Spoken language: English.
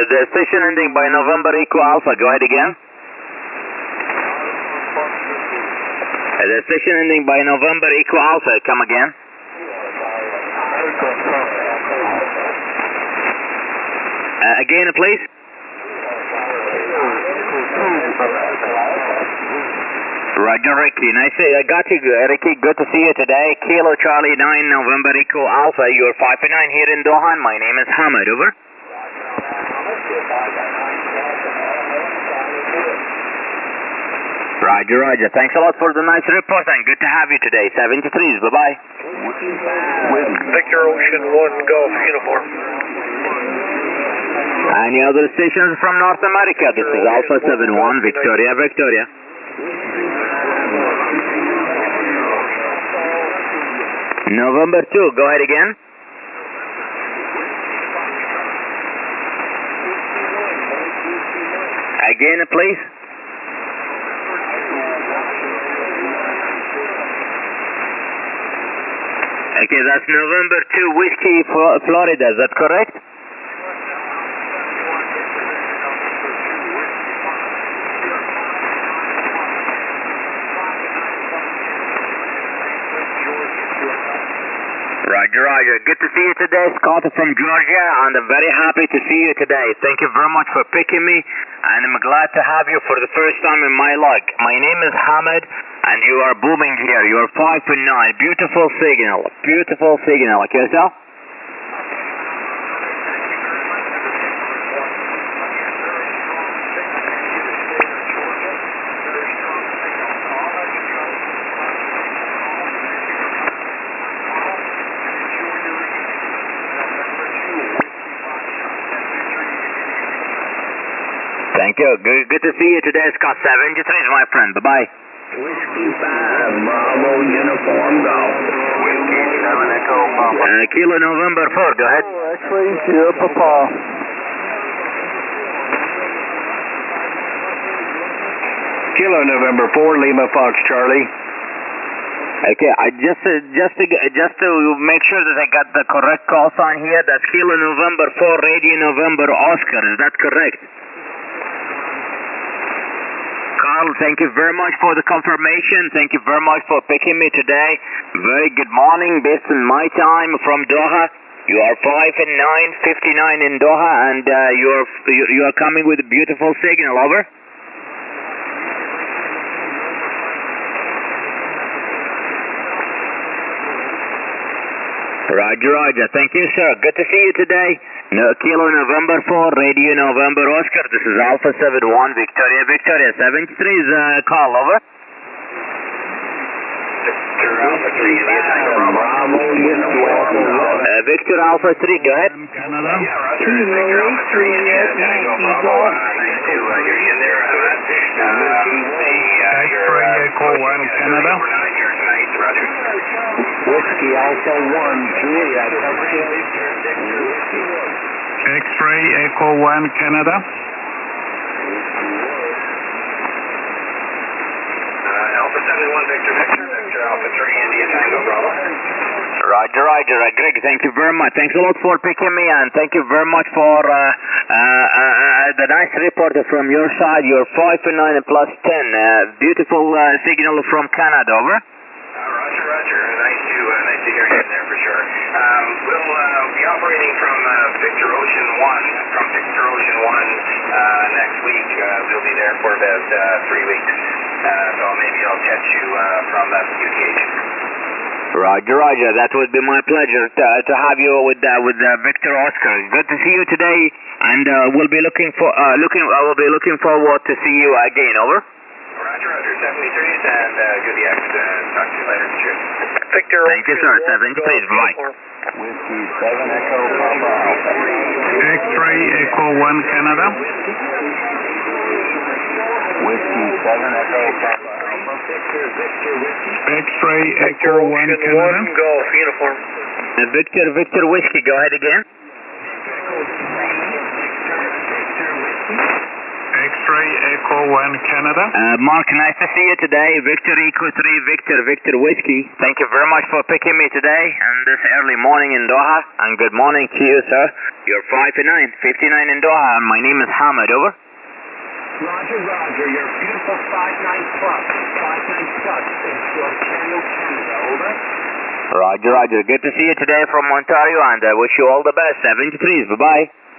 The station ending by November Echo Alpha, go ahead again. The station ending by November Echo Alpha, come again. Again, please. Roger, Ricky. Nice. I got you, Ricky. Good to see you today. Kilo Charlie 9, November Echo Alpha. You're 5 and 9 here in Doha. My name is Hamid. Over. Roger, Roger. Thanks a lot for the nice report and good to have you today. 73s. Bye-bye. Victor Ocean 1 Golf Uniform. Any other stations from North America? This is Alpha 71, Victoria, Victoria. November 2, go ahead again. Again, please. Okay, that's November 2, Whiskey, Florida, is that correct? Roger, Roger. Good to see you today, Scott from Georgia, and I'm very happy to see you today. Thank you very much for picking me, and I'm glad to have you for the first time in my life. My name is Hamid, and you are booming here. You are 5 and 9. Beautiful signal. Beautiful signal. Okay, yourself? Thank you. Good to see you today, Scott. 73, my friend. Bye-bye. Whiskey 5, Bravo, Uniform Golf. Whiskey 7, Echo Papa. Kilo November 4, go ahead. X-ray, Sierra Papa. Kilo November 4, Lima Fox Charlie. Okay, I just to make sure that I got the correct call sign here, that's Kilo November 4, Radio November Oscar. Is that correct? Carl, thank you very much for the confirmation. Thank you very much for picking me today. Very good morning based on my time from Doha. You are 5 and 9, 59 in Doha, and you are coming with a beautiful signal. Over. Roger, Roger. Thank you, sir. Good to see you today. Kilo November 4, Radio November Oscar. This is Alpha 71, Victoria, Victoria. 73 is call, over. Victor Alpha 3, India Tango Bravo, Uniform. Victor Alpha 3, go ahead. Canada. Yeah, Roger. Victor Alpha 3, India Tango Bravo. Nice to hear you there, Hamid. X-ray Echo 1 Canada. Here tonight, Roger. Whiskey Alpha 1, Julia, Texas. X-ray Echo 1 Canada. Alpha 71, Victor, Victor Alpha 3, India Tango Bravo. Roger, Roger. Greg, thank you very much. Thanks a lot for picking me, and thank you very much for the nice report from your side. You're 5 and 9 and plus 10. Beautiful signal from Canada, over. Roger, Roger. Nice to hear you there for sure. We'll be operating from Victor Ocean 1. From Victor Ocean 1 next week. We'll be there for about 3 weeks. So maybe I'll catch you from UTH. Roger, Roger. That would be my pleasure to have you with Victor Oscar. Good to see you today, and we'll be looking forward to see you again. Over. Roger, Roger. 73s and good DX. Talk to you later. Cheers. Victor Thank you, sir. 73s. Bye. Whiskey 7, Echo Papa. X-ray Echo 1 Canada. Whiskey 7, Echo Papa. X-ray Echo 1 Canada. 1 Golf Uniform. Victor Whiskey, go ahead again. X-ray Echo 1 Canada. Mark, nice to see you today. Victor Echo 3 Victor Whiskey. Thank you very much for picking me today and this early morning in Doha. And good morning to you, sir. You're 59 in Doha, and my name is Hamid. Over. Roger, Roger. You're beautiful 59 plus in Channel, Canada. Over. Roger. Good to see you today from Ontario, and I wish you all the best. 73s. Bye-bye.